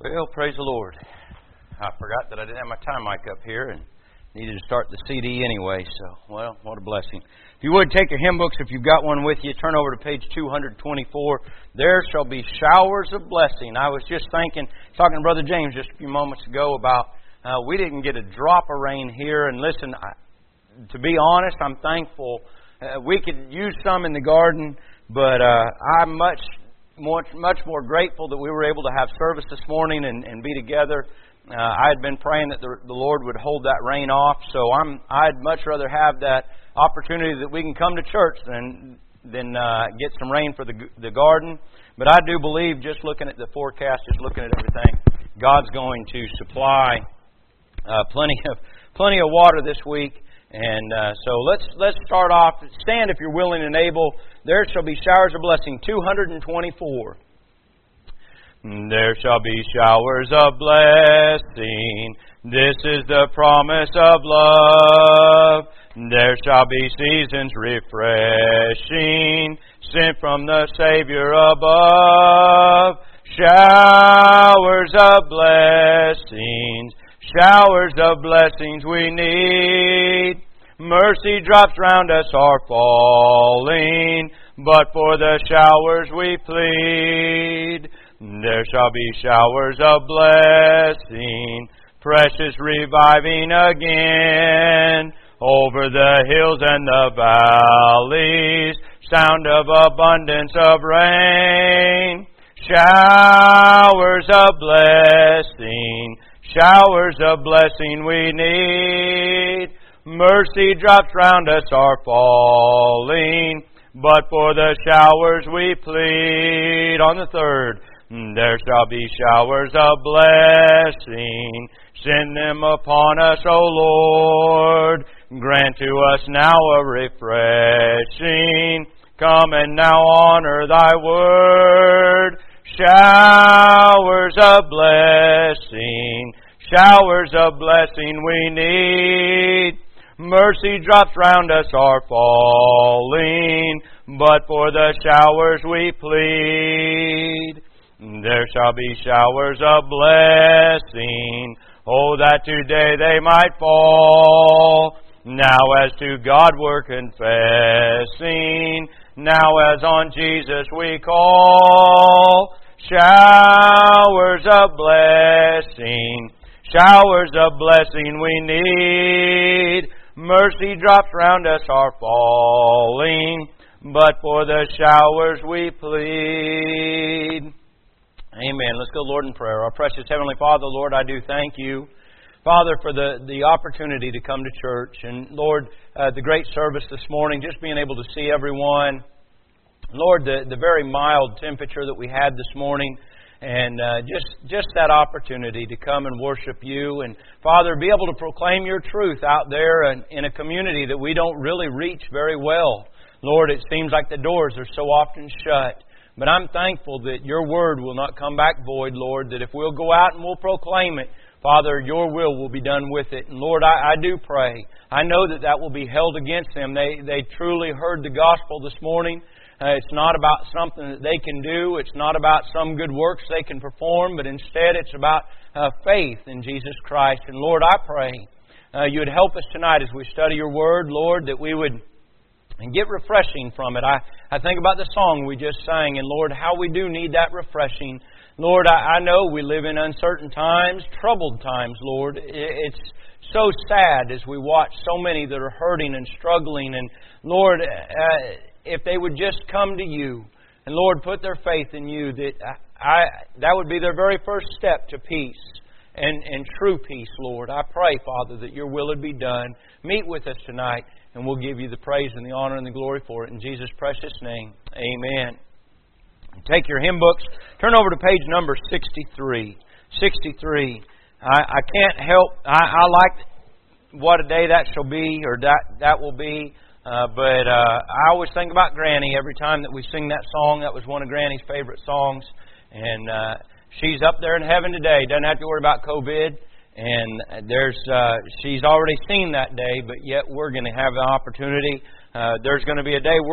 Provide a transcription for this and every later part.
Well, praise the Lord. I forgot that I didn't have my time mic up here and needed to start the CD anyway, so, well, what a blessing. If you would, take your hymn books, if you've got one with you, turn over to page 224. There shall be showers of blessing. I was just talking to Brother James just a few moments ago about we didn't get a drop of rain here, and listen, to be honest, I'm thankful. We could use some in the garden, but I'm much more grateful that we were able to have service this morning and be together. I had been praying that the Lord would hold that rain off, so I'd much rather have that opportunity that we can come to church than get some rain for the garden. But I do believe, just looking at the forecast, just looking at everything, God's going to supply plenty of water this week. And so let's start off. Stand if you're willing and able. There shall be showers of blessing. 224. There shall be showers of blessing. This is the promise of love. There shall be seasons refreshing, sent from the Savior above. Showers of blessings. Showers of blessings we need. Mercy drops round us are falling, but for the showers we plead. There shall be showers of blessing, precious reviving again. Over the hills and the valleys, sound of abundance of rain. Showers of blessing. Showers of blessing we need. Mercy drops round us are falling, but for the showers we plead. On the third, there shall be showers of blessing. Send them upon us, O Lord. Grant to us now a refreshing. Come and now honor thy word. Showers of blessing. Showers of blessing we need. Mercy drops round us are falling, but for the showers we plead. There shall be showers of blessing. Oh, that today they might fall. Now as to God we're confessing. Now as on Jesus we call. Showers of blessing. Showers of blessing we need. Mercy drops round us are falling, but for the showers we plead. Amen. Let's go, Lord, in prayer. Our precious Heavenly Father, Lord, I do thank you, Father, for the opportunity to come to church. And, Lord, the great service this morning, just being able to see everyone. Lord, the very mild temperature that we had this morning, and just that opportunity to come and worship you. And, Father, be able to proclaim your truth out there in a community that we don't really reach very well. Lord, it seems like the doors are so often shut. But I'm thankful that your word will not come back void, Lord, that if we'll go out and we'll proclaim it, Father, your will be done with it. And Lord, I do pray. I know that will be held against them. They truly heard the gospel this morning. It's not about something that they can do. It's not about some good works they can perform, but instead it's about faith in Jesus Christ. And Lord, I pray you would help us tonight as we study your word, Lord, that we would get refreshing from it. I think about the song we just sang, and Lord, how we do need that refreshing. Lord, I know we live in uncertain times, troubled times, Lord. It's so sad as we watch so many that are hurting and struggling. And Lord, if they would just come to you and, Lord, put their faith in you, that would be their very first step to peace and true peace, Lord. I pray, Father, that your will would be done. Meet with us tonight, and we'll give you the praise and the honor and the glory for it. In Jesus' precious name, amen. Take your hymn books. Turn over to page number 63. 63. I can't help. I like what a day that shall be, or that will be. But I always think about Granny every time that we sing that song. That was one of Granny's favorite songs. And she's up there in heaven today. Doesn't have to worry about COVID. And she's already seen that day, but yet we're going to have the opportunity. There's going to be a day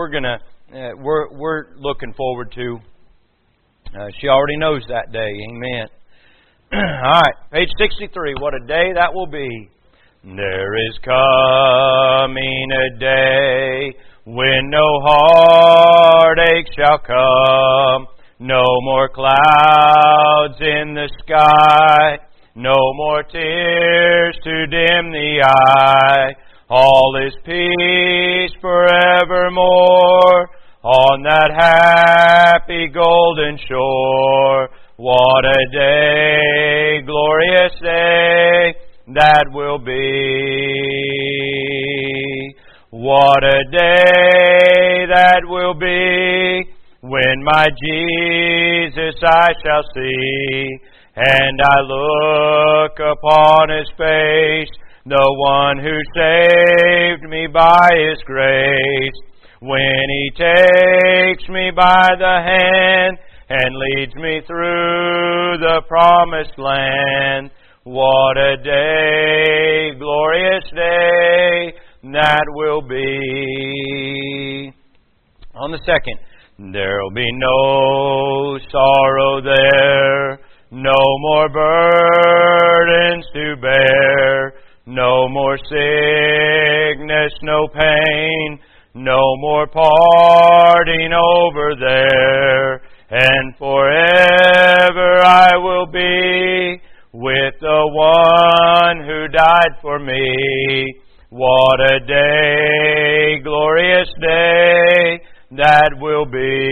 we're looking forward to. She already knows that day. Amen. Alright, page 63. What a day that will be. There is coming a day when no heartache shall come, no more clouds in the sky, no more tears to dim the eye. All is peace forevermore on that happy golden shore. What a day, glorious day that will be. What a day that will be when my Jesus I shall see, and I look upon His face, the one who saved me by His grace. When He takes me by the hand and leads me through the promised land. What a day, glorious day that will be. On the second, there'll be no sorrow there, no more burdens to bear, no more sickness, no pain, no more parting over there. And forever I will be with the one who died for me. What a day, glorious day that will be.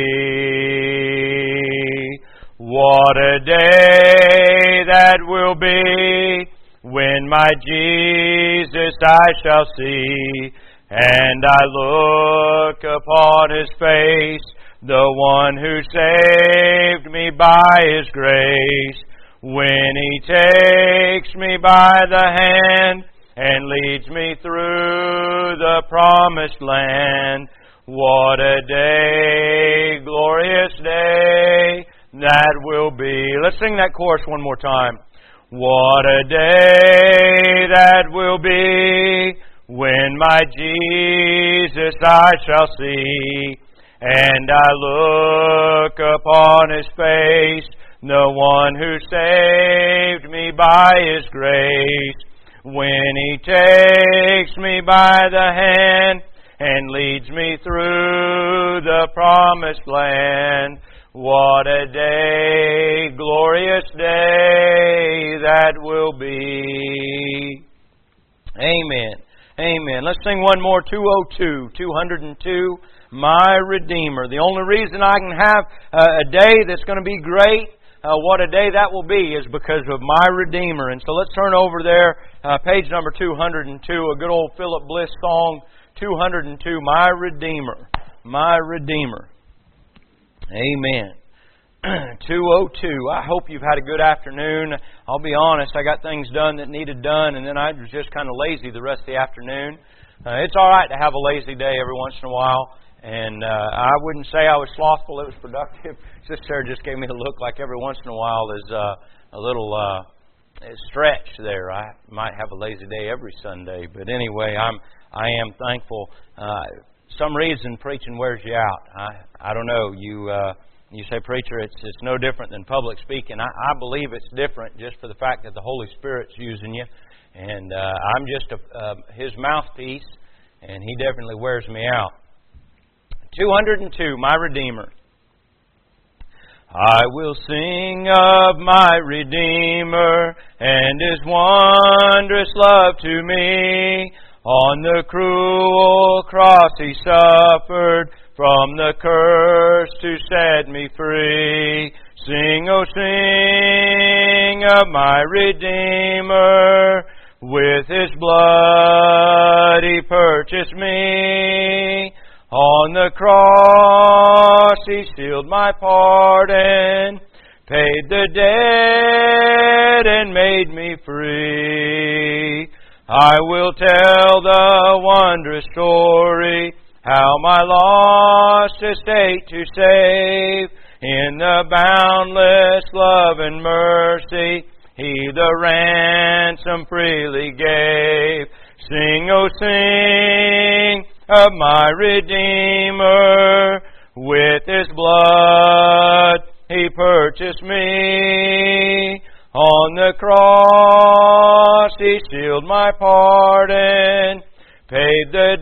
What a day that will be when my Jesus I shall see, and I look upon His face, the one who saved me by His grace. When He takes me by the hand and leads me through the promised land. What a day, glorious day that will be. Let's sing that chorus one more time. What a day that will be when my Jesus I shall see, and I look upon His face, the one who saved me by His grace. When He takes me by the hand and leads me through the promised land. What a day, glorious day that will be. Amen. Amen. Let's sing one more, 202, My Redeemer. The only reason I can have a day that's going to be great, what a day that will be, is because of my Redeemer. And so let's turn over there, page number 202, a good old Philip Bliss song, 202, My Redeemer. My Redeemer. Amen. 202. I hope you've had a good afternoon. I'll be honest, I got things done that needed done, and then I was just kind of lazy the rest of the afternoon. It's all right to have a lazy day every once in a while, and I wouldn't say I was slothful. It was productive. Sister Sarah just gave me a look like every once in a while is a little stretch there. I might have a lazy day every Sunday, but anyway, I am thankful. Some reason preaching wears you out. I don't know. You say, preacher, it's no different than public speaking. I believe it's different just for the fact that the Holy Spirit's using you. And I'm just His mouthpiece, and He definitely wears me out. 202, My Redeemer. I will sing of my Redeemer and His wondrous love to me. On the cruel cross He suffered from the curse to set me free. Sing, oh sing of my Redeemer. With His blood He purchased me. On the cross He sealed my pardon, paid the debt and made me free. I will tell the wondrous story, how my lost estate to save. In the boundless love and mercy, He the ransom freely gave. Sing, oh sing of my Redeemer. With His blood He purchased me. On the cross He sealed my pardon, paid the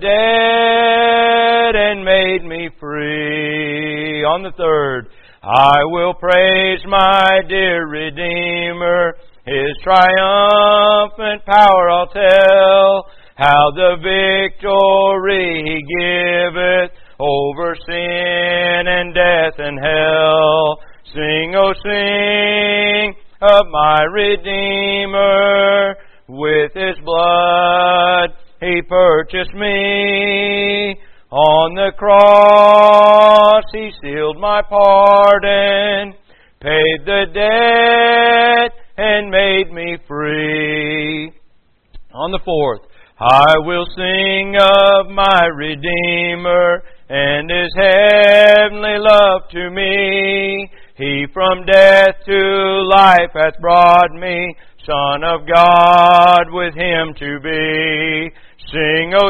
debt and made me free. On the third, I will praise my dear Redeemer. His triumphant power I'll tell, how the victory He giveth over sin and death and hell. Sing, oh sing of my Redeemer. With His blood He purchased me. On the cross He sealed my pardon, paid the debt and made me free. On the fourth, I will sing of my Redeemer and His heavenly love to me. He from death to life hath brought me, Son of God with Him to be. Sing, oh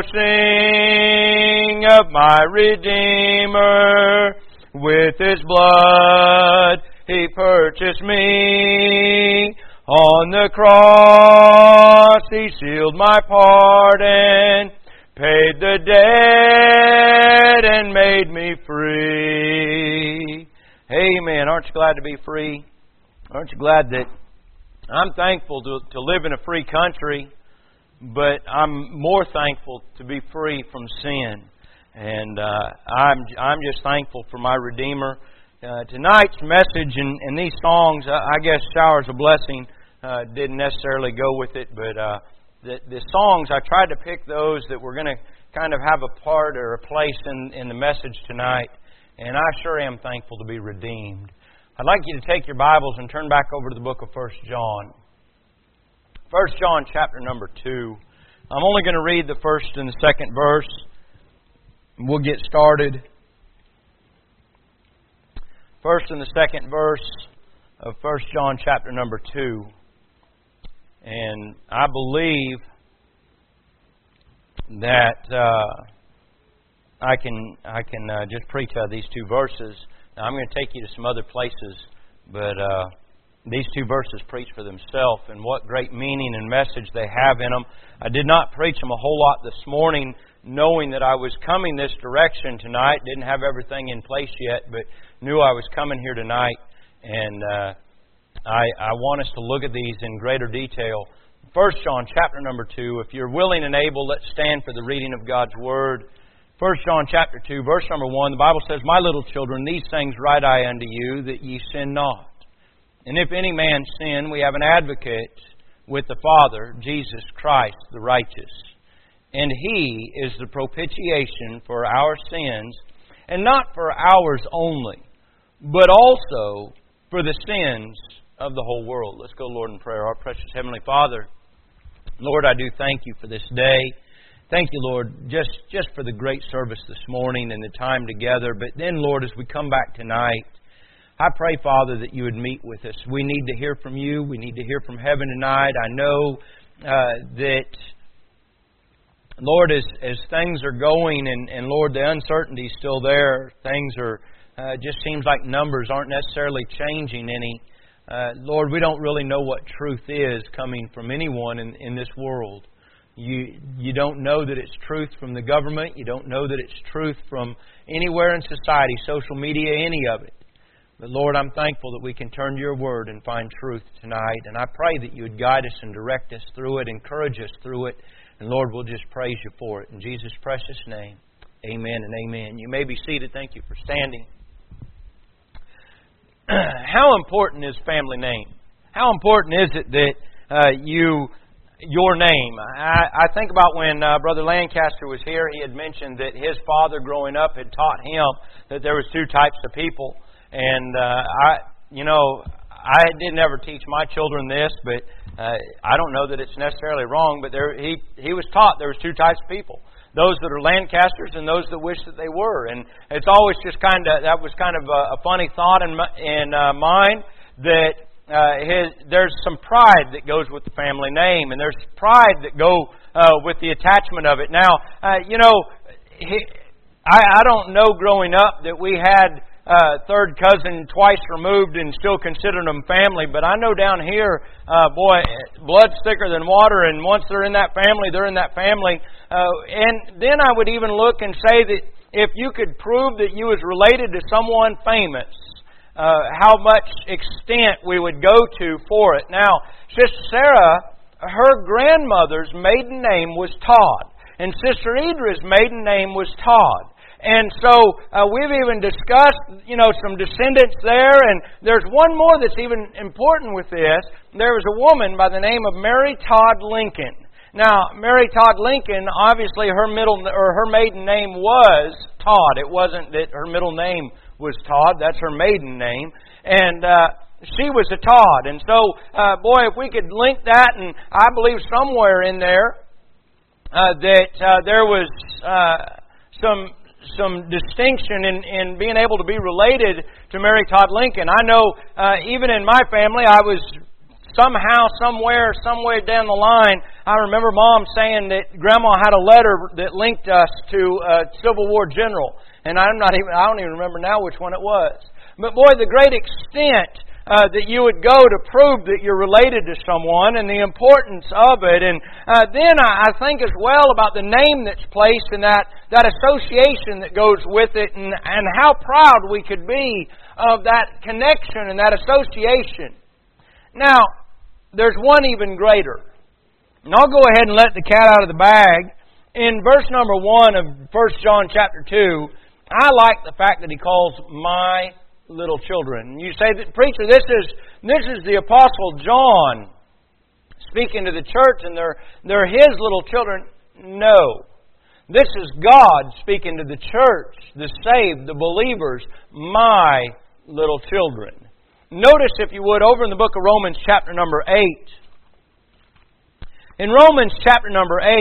sing of my Redeemer. With His blood He purchased me. On the cross He sealed my pardon, paid the debt and made me free. Amen. Aren't you glad to be free? Aren't you glad that I'm thankful to live in a free country, but I'm more thankful to be free from sin. And I'm just thankful for my Redeemer. Tonight's message and these songs, I guess Showers of Blessing didn't necessarily go with it, but the songs, I tried to pick those that were going to kind of have a part or a place in the message tonight. And I sure am thankful to be redeemed. I'd like you to take your Bibles and turn back over to the book of 1 John. 1 John chapter number 2. I'm only going to read the first and the second verse. We'll get started. First and the second verse of 1 John chapter number 2. And I believe that I can just preach out of these two verses. Now, I'm going to take you to some other places, but these two verses preach for themselves, and what great meaning and message they have in them. I did not preach them a whole lot this morning, knowing that I was coming this direction tonight. Didn't have everything in place yet, but knew I was coming here tonight, and I want us to look at these in greater detail. 1 John chapter number 2. If you're willing and able, let's stand for the reading of God's Word. 1 John chapter 2, verse number 1, the Bible says, My little children, these things write I unto you, that ye sin not. And if any man sin, we have an advocate with the Father, Jesus Christ the righteous. And He is the propitiation for our sins, and not for ours only, but also for the sins of the whole world. Let's go, Lord, in prayer. Our precious Heavenly Father, Lord, I do thank You for this day. Thank You, Lord, just for the great service this morning and the time together. But then, Lord, as we come back tonight, I pray, Father, that You would meet with us. We need to hear from You. We need to hear from heaven tonight. I know that, Lord, as things are going and Lord, the uncertainty is still there. Things are just seems like numbers aren't necessarily changing any. Lord, we don't really know what truth is coming from anyone in this world. You don't know that it's truth from the government. You don't know that it's truth from anywhere in society, social media, any of it. But Lord, I'm thankful that we can turn to Your Word and find truth tonight. And I pray that You would guide us and direct us through it, encourage us through it. And Lord, we'll just praise You for it. In Jesus' precious name, amen and amen. You may be seated. Thank you for standing. How important is family name? How important is it that your name? I think about when Brother Lancaster was here, he had mentioned that his father growing up had taught him that there was two types of people. And I didn't ever teach my children this, but I don't know that it's necessarily wrong, but he was taught there was two types of people. Those that are Lancasters and those that wish that they were. And it's always just that was kind of a funny thought in mine that there's some pride that goes with the family name, and there's pride that go with the attachment of it. Now, I don't know growing up that we had third cousin twice removed and still consider them family. But I know down here, blood's thicker than water, and once they're in that family, they're in that family. And then I would even look and say that if you could prove that you was related to someone famous, how much extent we would go to for it. Now, Sister Sarah, her grandmother's maiden name was Todd, and Sister Idra's maiden name was Todd. And so we've even discussed, some descendants there, and there's one more that's even important with this. There was a woman by the name of Mary Todd Lincoln. Now, Mary Todd Lincoln, obviously her maiden name was Todd. It wasn't that her middle name was Todd. That's her maiden name. And she was a Todd. And so, if we could link that, and I believe somewhere in there that there was some distinction in being able to be related to Mary Todd Lincoln. I know even in my family, I was somehow, somewhere down the line, I remember Mom saying that Grandma had a letter that linked us to a Civil War general. And I don't even remember now which one it was. But boy, the great extent that you would go to prove that you're related to someone and the importance of it. And then I think as well about the name that's placed and that association that goes with it, and how proud we could be of that connection and that association. Now, there's one even greater. And I'll go ahead and let the cat out of the bag. In verse number 1 of 1 John chapter 2, I like the fact that he calls my little children. You say that, preacher, this is the Apostle John speaking to the church, and they're his little children. No. This is God speaking to the church, the saved, the believers, my little children. Notice, if you would, over in the book of Romans chapter number 8. In Romans chapter number 8,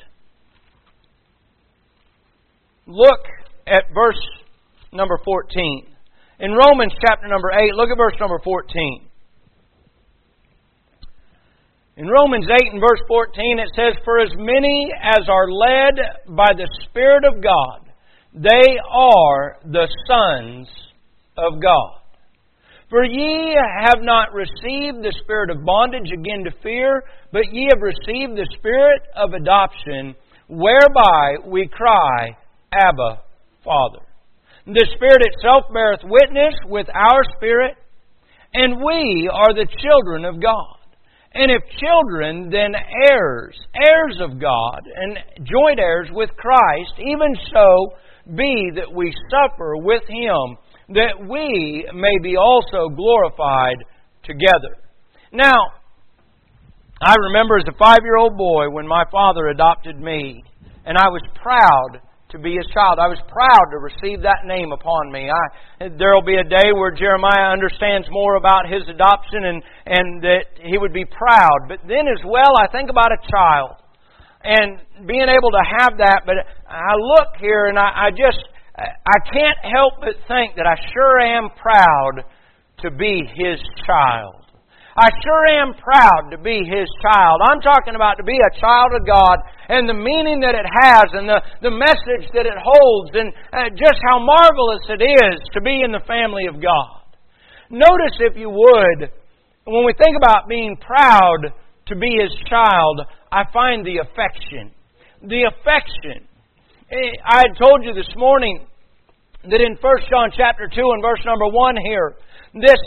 look at verse number 14. In Romans chapter number 8, look at verse number 14. In Romans 8 and verse 14 it says, "For as many as are led by the Spirit of God, they are the sons of God. For ye have not received the spirit of bondage again to fear, but ye have received the Spirit of adoption, whereby we cry, Abba, Father. The Spirit itself beareth witness with our spirit, and we are the children of God. And if children, then heirs, heirs of God, and joint heirs with Christ, even so be that we suffer with Him, that we may be also glorified together." Now, I remember as a 5-year-old boy when my father adopted me, and I was proud to be his child. I was proud to receive that name upon me. There will be a day where Jeremiah understands more about his adoption and that he would be proud. But then as well, I think about a child and being able to have that. But I look here and I can't help but think that I sure am proud to be his child. I sure am proud to be His child. I'm talking about to be a child of God and the meaning that it has and the message that it holds and just how marvelous it is to be in the family of God. Notice, if you would, when we think about being proud to be His child, I find the affection. The affection. I had told you this morning that in 1 John chapter 2 and verse number 1 here, this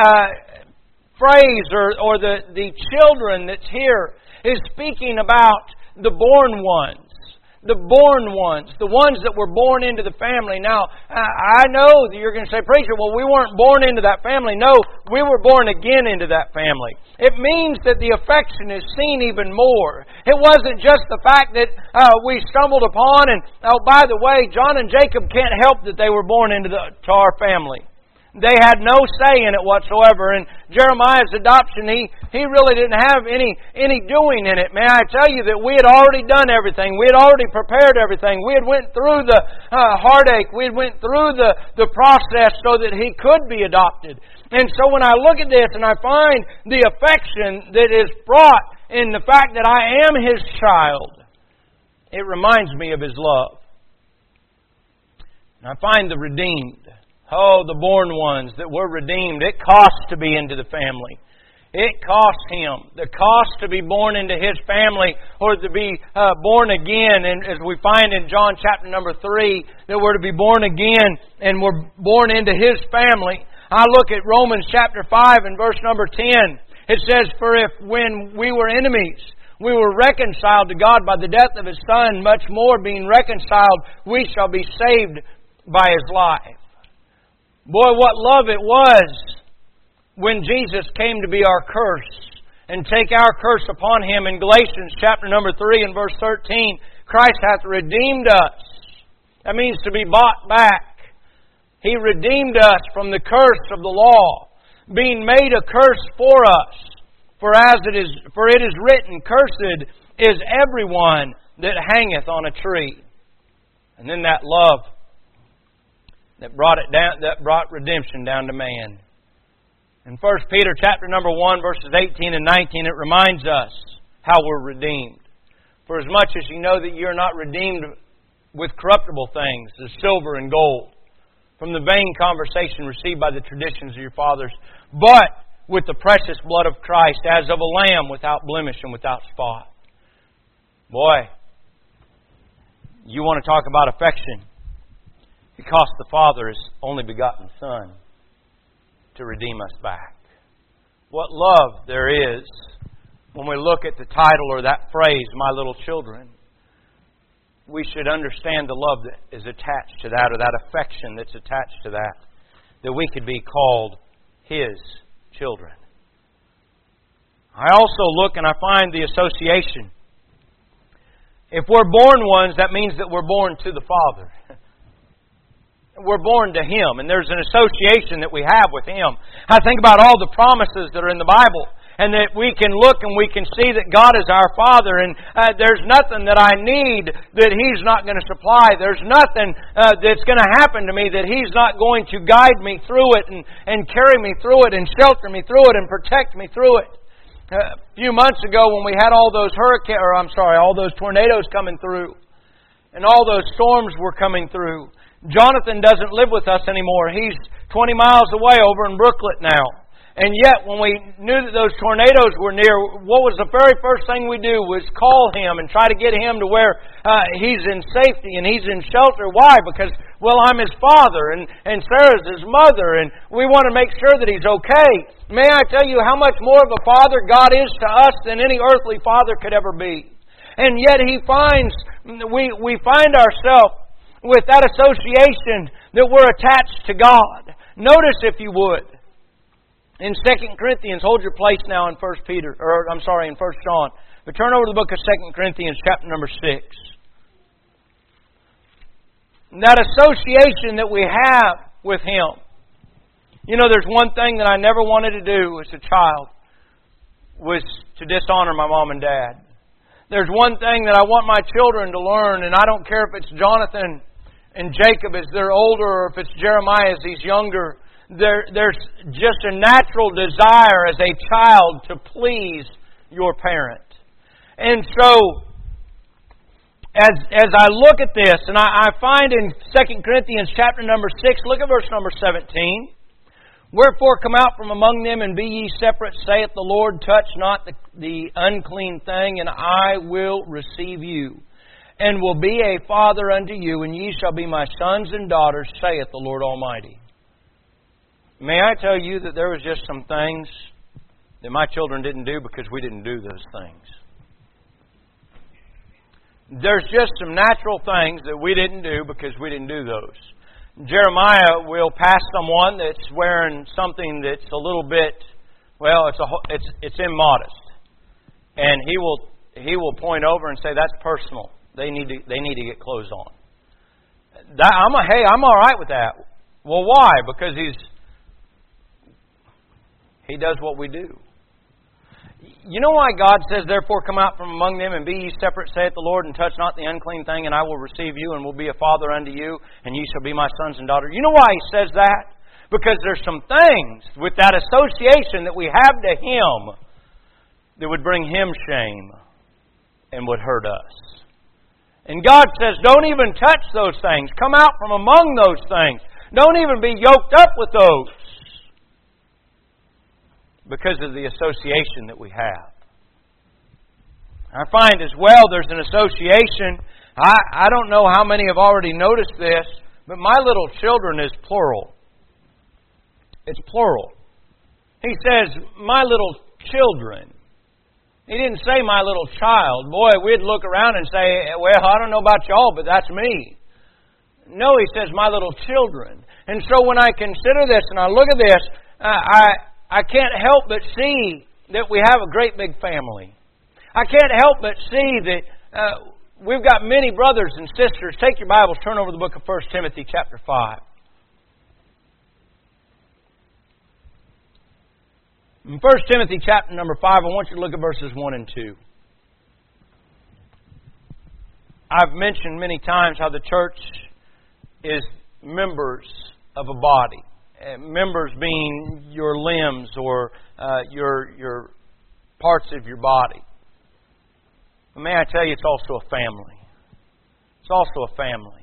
phrase or the children that's here is speaking about the born ones. The born ones. The ones that were born into the family. Now, I know that you're going to say, "Preacher, well, we weren't born into that family." No, we were born again into that family. It means that the affection is seen even more. It wasn't just the fact that we stumbled upon and, oh, by the way, John and Jacob can't help that they were born into to our family. They had no say in it whatsoever. And Jeremiah's adoption, he really didn't have any doing in it. May I tell you that we had already done everything. We had already prepared everything. We had went through the heartache. We had went through the process so that he could be adopted. And so when I look at this and I find the affection that is brought in the fact that I am His child, it reminds me of His love. And I find the redeemed Oh, the born ones that were redeemed. It costs to be into the family. It cost Him. The cost to be born into His family or to be born again. And as we find in John chapter number 3, that we're to be born again and we're born into His family. I look at Romans chapter 5 and verse number 10. It says, "For if when we were enemies, we were reconciled to God by the death of His Son, much more being reconciled, we shall be saved by His life." Boy, what love it was when Jesus came to be our curse and take our curse upon Him. In Galatians chapter number 3 and verse 13, Christ hath redeemed us. That means to be bought back. He redeemed us from the curse of the law, being made a curse for us. For it is written, "Cursed is everyone that hangeth on a tree." And then that love that brought redemption down to man. In 1 Peter chapter number 1, verses 18 and 19, it reminds us how we're redeemed. "For as much as you know that you are not redeemed with corruptible things, as silver and gold, from the vain conversation received by the traditions of your fathers, but with the precious blood of Christ, as of a lamb without blemish and without spot." Boy, you want to talk about affection. It cost the Father His only begotten Son to redeem us back. What love there is when we look at the title or that phrase, "my little children." We should understand the love that is attached to that, or that affection that's attached to that, that we could be called His children. I also look and I find the association. If we're born ones, that means that we're born to the Father. We're born to Him, and there's an association that we have with Him. I think about all the promises that are in the Bible, and that we can look and we can see that God is our Father, and there's nothing that I need that He's not going to supply. There's nothing that's going to happen to me that He's not going to guide me through it and carry me through it and shelter me through it and protect me through it. A few months ago when we had all those tornadoes coming through, and all those storms were coming through, Jonathan doesn't live with us anymore. He's 20 miles away over in Brooklet now. And yet, when we knew that those tornadoes were near, what was the very first thing we do was call him and try to get him to where he's in safety and he's in shelter. Why? Because, well, I'm his father and Sarah's his mother, and we want to make sure that he's okay. May I tell you how much more of a father God is to us than any earthly father could ever be. And yet we find ourselves with that association that we're attached to God. Notice, if you would, in 2 Corinthians, hold your place now in 1 John. But turn over to the book of 2 Corinthians, chapter number 6. And that association that we have with Him. You know, there's one thing that I never wanted to do as a child, was to dishonor my mom and dad. There's one thing that I want my children to learn, and I don't care if it's Jonathan and Jacob as they're older, or if it's Jeremiah as he's younger. There's just a natural desire as a child to please your parent. And so, as I look at this, and I find in 2 Corinthians chapter number 6, look at verse number 17. "Wherefore come out from among them, and be ye separate, saith the Lord, touch not the unclean thing, and I will receive you, and will be a father unto you, and ye shall be my sons and daughters, saith the Lord Almighty." May I tell you that there was just some things that my children didn't do because we didn't do those things. There's just some natural things that we didn't do because we didn't do those. Jeremiah will pass someone that's wearing something that's a little bit, well, it's immodest, and he will point over and say, "That's personal. They need to get clothes on." I'm all right with that. Well, why? Because He does what we do. You know why God says, "Therefore come out from among them, and be ye separate, saith the Lord, and touch not the unclean thing, and I will receive you, and will be a father unto you, and ye shall be my sons and daughters"? You know why He says that? Because there's some things with that association that we have to Him that would bring Him shame and would hurt us. And God says, don't even touch those things. Come out from among those things. Don't even be yoked up with those because of the association that we have. I find as well there's an association. I don't know how many have already noticed this, but my little children is plural. It's plural. He says, my little children. He didn't say my little child. Boy, we'd look around and say, well, I don't know about y'all, but that's me. No, he says, my little children. And so when I consider this and I look at this, I can't help but see that we have a great big family. I can't help but see that we've got many brothers and sisters. Take your Bibles, turn over the book of 1 Timothy chapter 5. In 1 Timothy chapter number 5, I want you to look at verses 1 and 2. I've mentioned many times how the church is members of a body. Members being your limbs or your parts of your body. But may I tell you, it's also a family. It's also a family.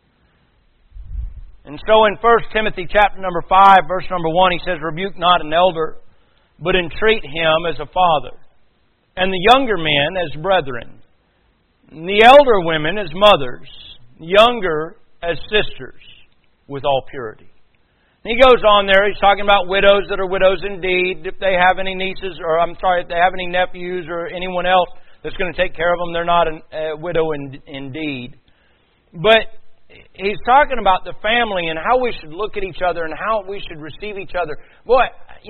And so in 1 Timothy chapter number 5, verse number 1, he says, rebuke not an elder, but entreat him as a father, and the younger men as brethren, and the elder women as mothers, younger as sisters, with all purity. And he goes on there, he's talking about widows that are widows indeed. If they have any nieces, if they have any nephews or anyone else that's going to take care of them, they're not a widow indeed. But he's talking about the family and how we should look at each other and how we should receive each other. Boy,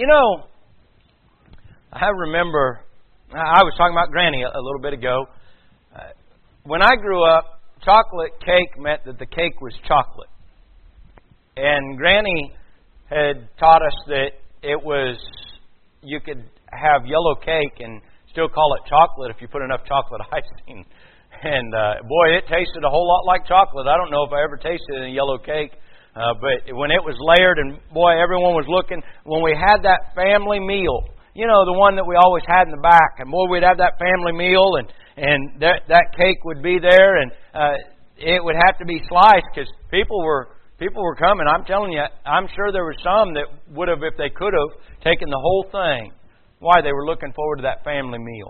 I remember, I was talking about Granny a little bit ago. When I grew up, chocolate cake meant that the cake was chocolate. And Granny had taught us that you could have yellow cake and still call it chocolate if you put enough chocolate icing. And boy, it tasted a whole lot like chocolate. I don't know if I ever tasted a yellow cake. But when it was layered and boy, everyone was looking, when we had that family meal, the one that we always had in the back. And boy, we'd have that family meal and that cake would be there and it would have to be sliced because people were coming. I'm telling you, I'm sure there were some that would have, if they could have, taken the whole thing. Why? They were looking forward to that family meal.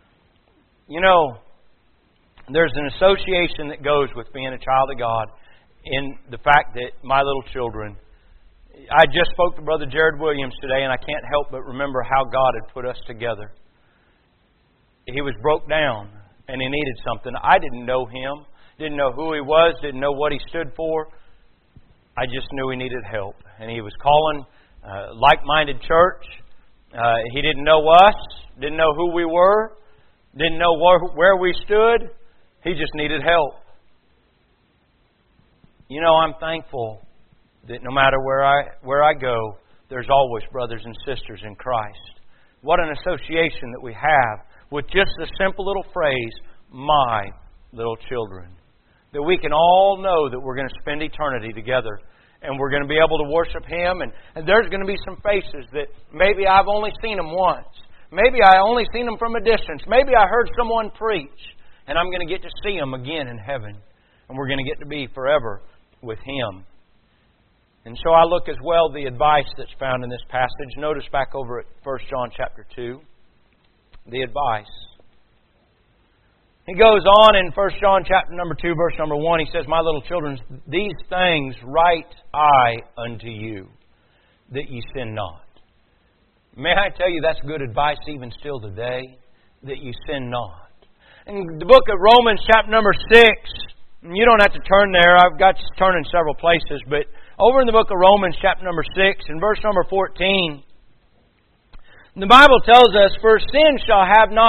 There's an association that goes with being a child of God in the fact that my little children... I just spoke to Brother Jared Williams today, and I can't help but remember how God had put us together. He was broke down, and he needed something. I didn't know him, didn't know who he was, didn't know what he stood for. I just knew he needed help. And he was calling like-minded church. He didn't know us, didn't know who we were, didn't know where we stood. He just needed help. I'm thankful that no matter where I go, there's always brothers and sisters in Christ. What an association that we have with just the simple little phrase, my little children. That we can all know that we're going to spend eternity together and we're going to be able to worship Him. And there's going to be some faces that maybe I've only seen them once. Maybe I only seen them from a distance. Maybe I heard someone preach and I'm going to get to see them again in heaven. And we're going to get to be forever with Him. And so I look as well the advice that's found in this passage. Notice back over at 1 John chapter 2. The advice. He goes on in 1 John chapter number 2, verse number 1. He says, my little children, these things write I unto you, that ye sin not. May I tell you that's good advice even still today, that you sin not. In the book of Romans chapter number 6, you don't have to turn there. I've got to turn in several places, but over in the book of Romans chapter number 6 and verse number 14, the Bible tells us, for sin shall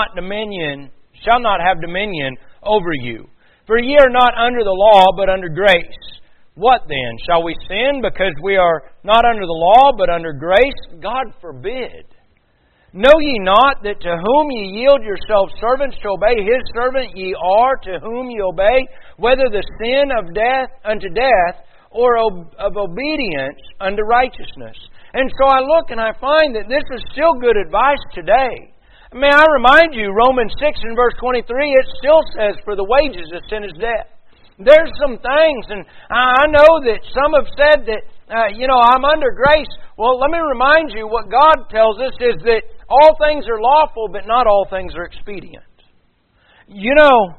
not have dominion over you. For ye are not under the law, but under grace. What then? Shall we sin because we are not under the law, but under grace? God forbid. Know ye not that to whom ye yield yourselves servants to obey, His servant ye are to whom ye obey, whether the sin of death unto death, or of obedience unto righteousness. And so I look and I find that this is still good advice today. May I remind you, Romans 6 and verse 23, it still says, for the wages of sin is death. There's some things, and I know that some have said that, I'm under grace. Well, let me remind you what God tells us is that all things are lawful, but not all things are expedient. You know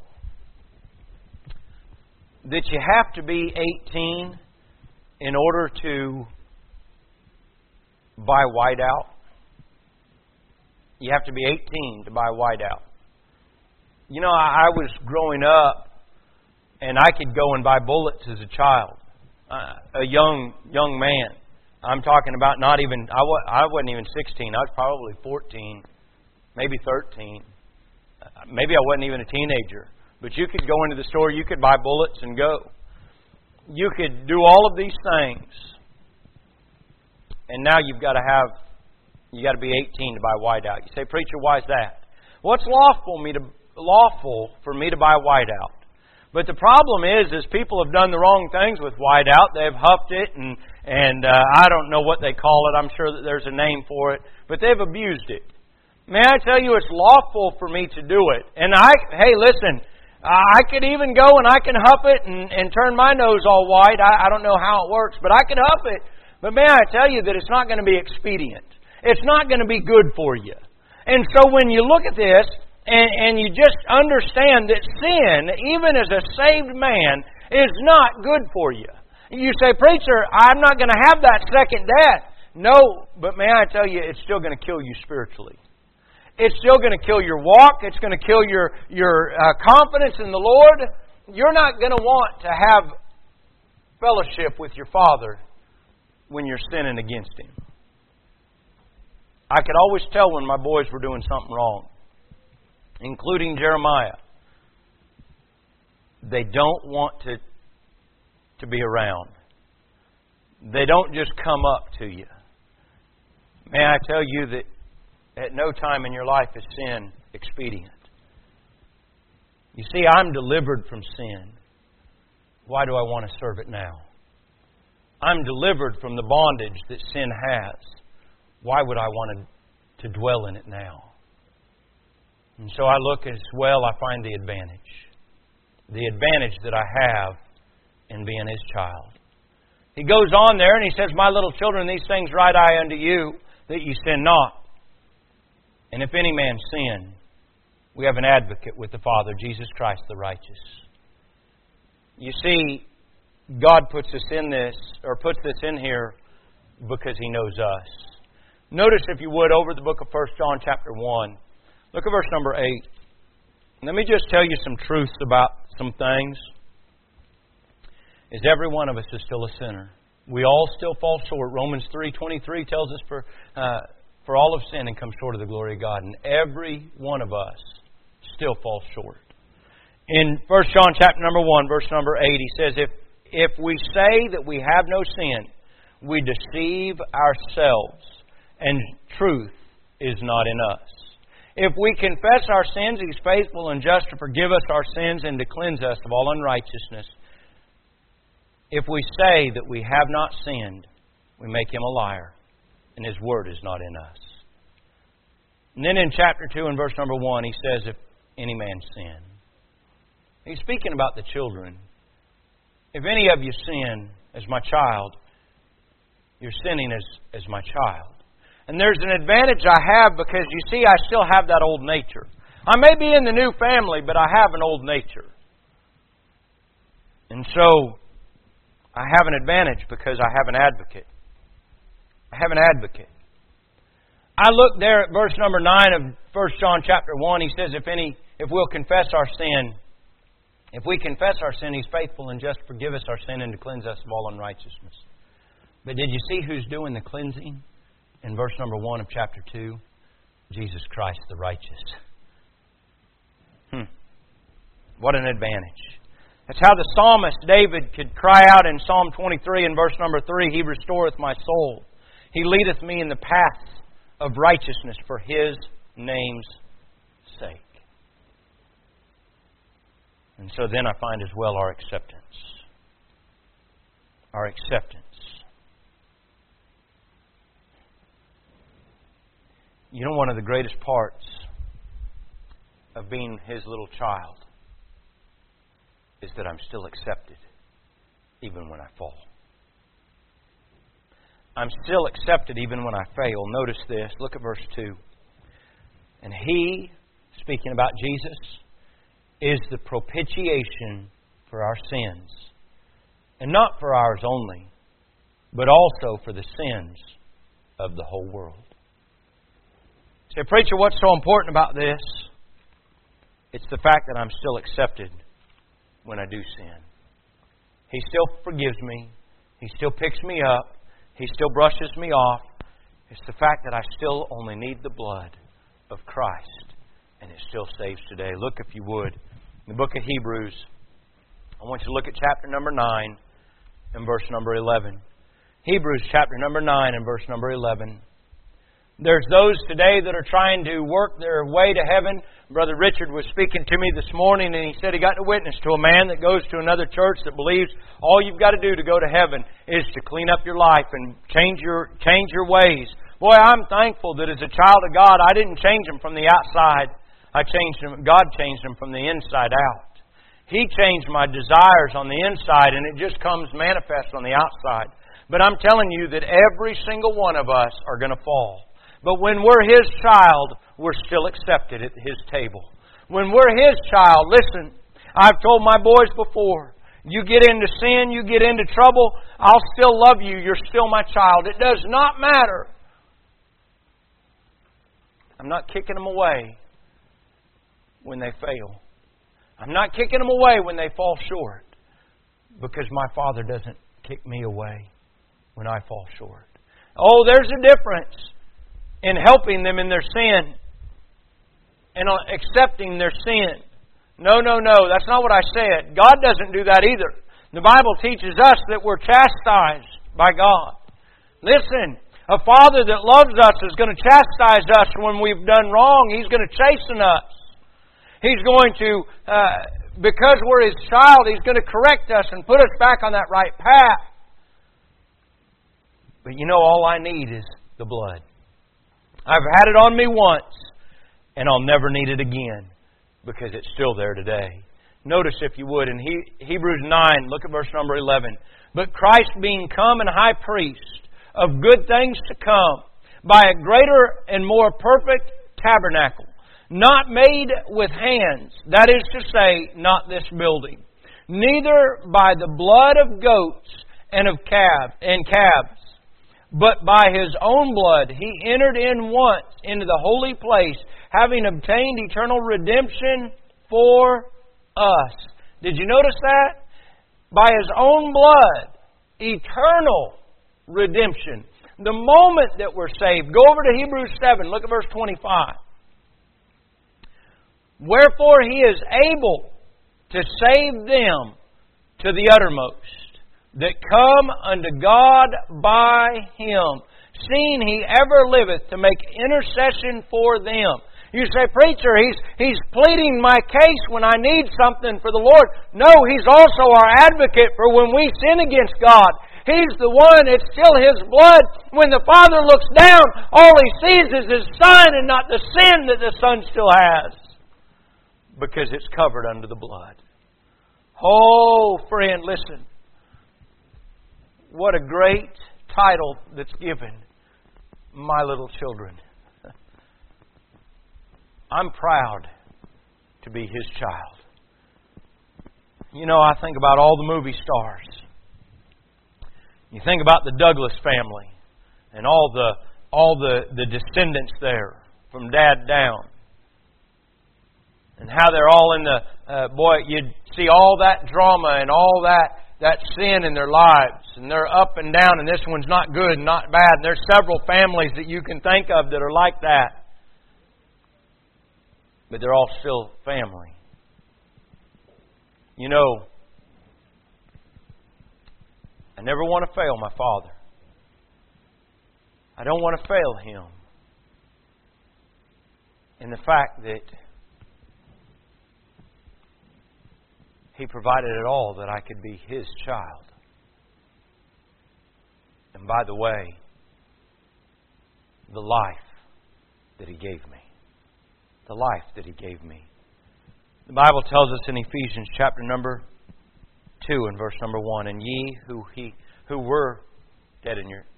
that you have to be 18 in order to buy whiteout. You have to be 18 to buy whiteout. I was growing up, and I could go and buy bullets as a child, a young man. I'm talking about not even. I wasn't even 16. I was probably 14, maybe 13. Maybe I wasn't even a teenager. But you could go into the store, you could buy bullets and go. You could do all of these things. And now you got to be 18 to buy whiteout. You say, "Preacher, why is that?" Well, it's lawful for me to buy whiteout. But the problem is people have done the wrong things with whiteout. They've huffed it and I don't know what they call it. I'm sure that there's a name for it. But they've abused it. May I tell you, it's lawful for me to do it. And hey, listen, I could even go and I can huff it and turn my nose all white. I don't know how it works, but I could huff it. But may I tell you that it's not going to be expedient. It's not going to be good for you. And so when you look at this, and you just understand that sin, even as a saved man, is not good for you. You say, "Preacher, I'm not going to have that second death." No, but may I tell you, it's still going to kill you spiritually. It's still going to kill your walk. It's going to kill your confidence in the Lord. You're not going to want to have fellowship with your Father when you're sinning against Him. I could always tell when my boys were doing something wrong, including Jeremiah. They don't want to be around. They don't just come up to you. May I tell you that at no time in your life is sin expedient. You see, I'm delivered from sin. Why do I want to serve it now? I'm delivered from the bondage that sin has. Why would I want to dwell in it now? And so I look as well, I find the advantage. The advantage that I have in being His child. He goes on there and he says, "My little children, these things write I unto you, that ye sin not. And if any man sin, we have an advocate with the Father, Jesus Christ the righteous." You see, God puts this in here because He knows us. Notice, if you would, over the book of 1 John chapter 1. Look at verse number 8. Let me just tell you some truths about some things. Is every one of us is still a sinner. We all still fall short. Romans 3:23 tells us for all have sinned and come short of the glory of God. And every one of us still falls short. In 1 John chapter number 1, verse number 8, he says, If we say that we have no sin, we deceive ourselves, and truth is not in us. If we confess our sins, He's faithful and just to forgive us our sins and to cleanse us of all unrighteousness. If we say that we have not sinned, we make Him a liar, and His word is not in us. And then in chapter 2 and verse number 1, he says, if any man sin. He's speaking about the children. If any of you sin as my child, you're sinning as my child. And there's an advantage I have because, you see, I still have that old nature. I may be in the new family, but I have an old nature. And so, I have an advantage because I have an advocate. I have an advocate. I look there at verse number 9 of 1 John chapter 1. He says, if we'll confess our sin, if we confess our sin, He's faithful and just to forgive us our sin and to cleanse us of all unrighteousness. But did you see who's doing the cleansing? In verse number 1 of chapter 2, Jesus Christ the righteous. What an advantage. That's how the psalmist David could cry out in Psalm 23 and verse number 3, He restoreth my soul. He leadeth me in the paths of righteousness for His name's sake. And so then I find as well our acceptance. Our acceptance. You know, one of the greatest parts of being His little child is that I'm still accepted even when I fall. I'm still accepted even when I fail. Notice this. Look at verse 2. And He, speaking about Jesus, is the propitiation for our sins. And not for ours only, but also for the sins of the whole world. Say, preacher, what's so important about this? It's the fact that I'm still accepted when I do sin. He still forgives me. He still picks me up. He still brushes me off. It's the fact that I still only need the blood of Christ, and it still saves today. Look, if you would, in the book of Hebrews. I want you to look at chapter number 9 and verse number 11. Hebrews chapter number 9 and verse number 11. There's those today that are trying to work their way to heaven. Brother Richard was speaking to me this morning, and he said he got to witness to a man that goes to another church that believes all you've got to do to go to heaven is to clean up your life and change your ways. Boy, I'm thankful that as a child of God, I didn't change him from the outside. God changed him from the inside out. He changed my desires on the inside, and it just comes manifest on the outside. But I'm telling you that every single one of us are going to fall. But when we're His child, we're still accepted at His table. When we're His child, listen, I've told my boys before, you get into sin, you get into trouble, I'll still love you. You're still my child. It does not matter. I'm not kicking them away when they fail. I'm not kicking them away when they fall short, because my Father doesn't kick me away when I fall short. Oh, there's a difference in helping them in their sin and accepting their sin. No. That's not what I said. God doesn't do that either. The Bible teaches us that we're chastised by God. Listen, a Father that loves us is going to chastise us when we've done wrong. He's going to chasten us. He's going to, because we're His child, He's going to correct us and put us back on that right path. But you know, all I need is the blood. I've had it on me once, and I'll never need it again, because it's still there today. Notice, if you would, in Hebrews 9, look at verse number 11. But Christ being come and high priest of good things to come, by a greater and more perfect tabernacle, not made with hands, that is to say, not this building, neither by the blood of goats and of calves, but by His own blood He entered in once into the holy place, having obtained eternal redemption for us. Did you notice that? By His own blood, eternal redemption. The moment that we're saved, go over to Hebrews 7, look at verse 25. Wherefore He is able to save them to the uttermost that come unto God by Him, seeing He ever liveth to make intercession for them. You say, preacher, he's pleading my case when I need something for the Lord. No, He's also our advocate for when we sin against God. He's the one, it's still His blood. When the Father looks down, all He sees is His Son and not the sin that the Son still has, because it's covered under the blood. Oh, friend, listen. What a great title that's given, my little children. I'm proud to be His child. You know, I think about all the movie stars. You think about the Douglas family and all the descendants there from Dad down, and how they're all in the you'd see all that drama and all that sin in their lives, and they're up and down, and this one's not good and not bad. And there's several families that you can think of that are like that. But they're all still family. You know, I never want to fail my Father. I don't want to fail Him in the fact that He provided it all that I could be His child. And by the way, the life that He gave me. The life that He gave me. The Bible tells us in Ephesians chapter number 2 and verse number 1. And ye who were dead in your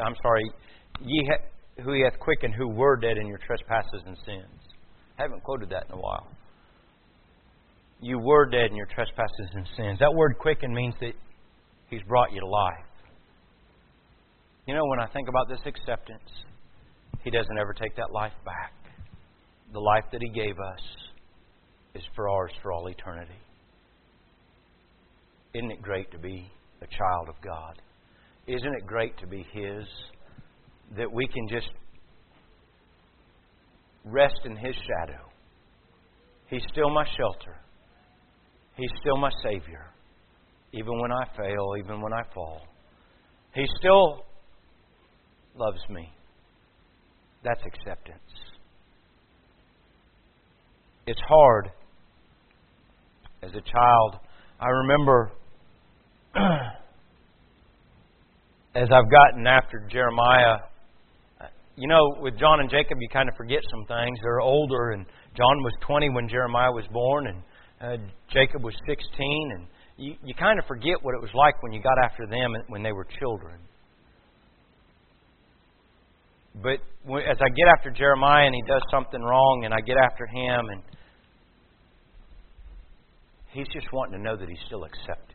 who He hath quickened, who were dead in your trespasses and sins. I haven't quoted that in a while. You were dead in your trespasses and sins. That word quicken means that He's brought you to life. You know, when I think about this acceptance, He doesn't ever take that life back. The life that He gave us is for ours for all eternity. Isn't it great to be a child of God? Isn't it great to be His? That we can just rest in His shadow. He's still my shelter. He's still my Savior. Even when I fail, even when I fall. He still loves me. That's acceptance. It's hard. As a child, I remember as I've gotten after Jeremiah, you know, with John and Jacob, you kind of forget some things. They're older, and John was 20 when Jeremiah was born, and Jacob was 16, and you kind of forget what it was like when you got after them when they were children. But as I get after Jeremiah and he does something wrong, and I get after him, and he's just wanting to know that he's still accepted.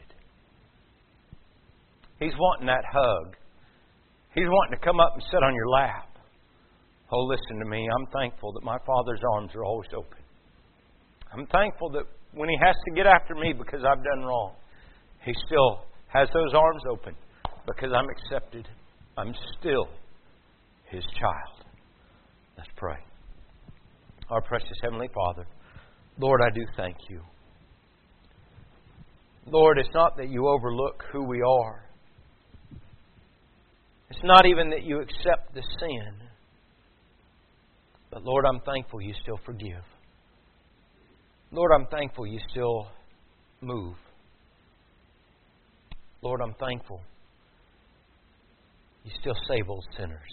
He's wanting that hug. He's wanting to come up and sit on your lap. Oh, listen to me. I'm thankful that my Father's arms are always open. I'm thankful that when He has to get after me because I've done wrong, He still has those arms open because I'm accepted. I'm still His child. Let's pray. Our precious Heavenly Father, Lord, I do thank You. Lord, it's not that You overlook who we are. It's not even that You accept the sin. But Lord, I'm thankful You still forgive. Lord, I'm thankful You still move. Lord, I'm thankful You still save old sinners.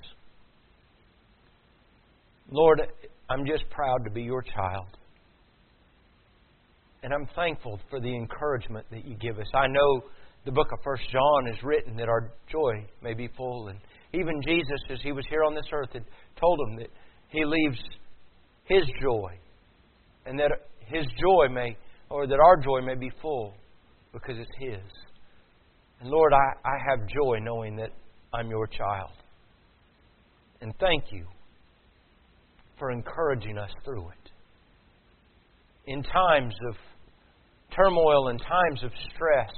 Lord, I'm just proud to be Your child. And I'm thankful for the encouragement that You give us. I know the book of 1 John is written that our joy may be full. And even Jesus, as He was here on this earth, had told them that He leaves His joy. And that His joy that our joy may be full because it's His. And Lord, I have joy knowing that I'm Your child. And thank You for encouraging us through it. In times of turmoil, in times of stress,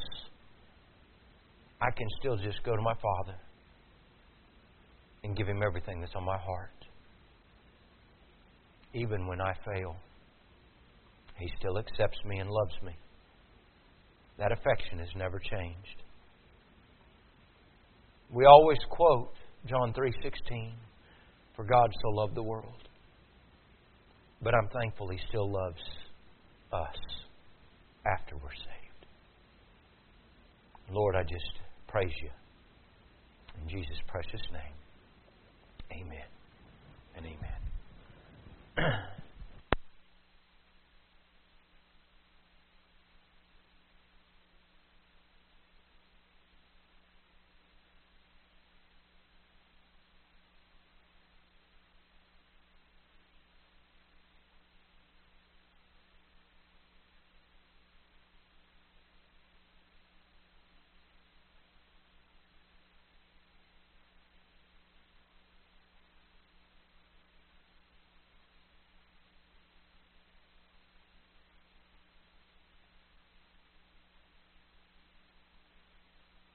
I can still just go to my Father and give Him everything that's on my heart. Even when I fail, He still accepts me and loves me. That affection has never changed. We always quote John 3:16, for God so loved the world. But I'm thankful He still loves us after we're saved. Lord, I just praise You. In Jesus' precious name, amen and amen.